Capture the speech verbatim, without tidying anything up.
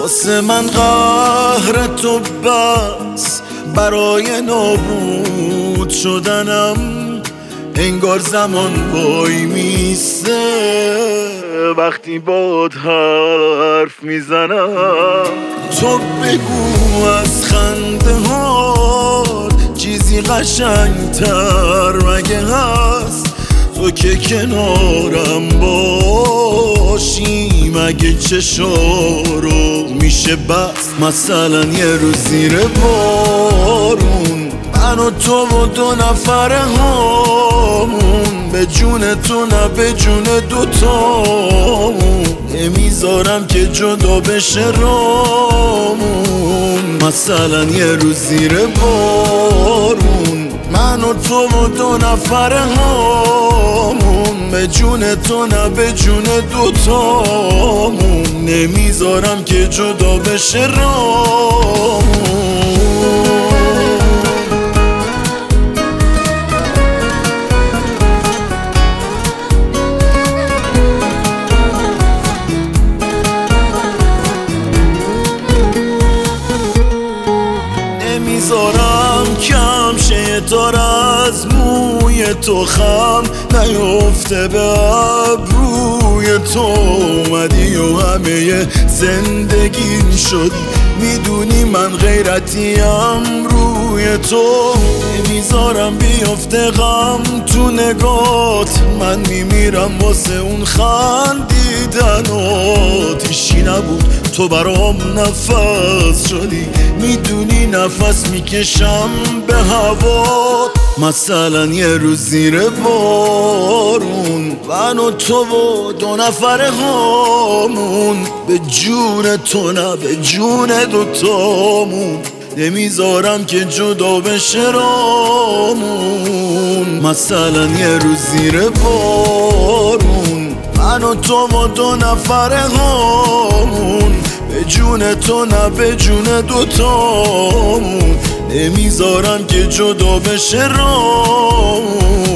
واسه من قهر تو بس برای نابود شدنم انگار زمان وای میسته وقتی باد حرف میزنم. تو بگو از خنده ها چیزی قشنگتر مگه هست؟ تو که کنارم باشی مگه چشارو میشه بس؟ مثلا یه روز زیر بارون من و تو و دو نفر هامون به جون تو نه به جون دوتامون نمیذارم که جدا بشه رامون. مثلا یه روز زیر بارون من و تو و دو نفر هامون به جون تو نه به جون دوتامون نمیذارم که جدا بشه رامون. نمیذارم کم شه تار از موی تو خم نیفته به ابروی تو اومدی و همه زندگی شد میدونی من غیرتیم روی تو. نمیذارم بیفته غم تو نگات من میمیرم واسه اون خندیدنات. هیچی نبود تو برام نفس شدی میدونی نفس میکشم به هوا. مثلا یه روز زیر بارون من و تو و دو نفر هامون به جون تو نه به جون دوتامون نمیذارم که جدا بشه رامون. مثلا یه روز زیر بارون من و تو و دو نفر هامون به جون تو نه به جون دوتامون نمیذارم که جدا بشه رامون.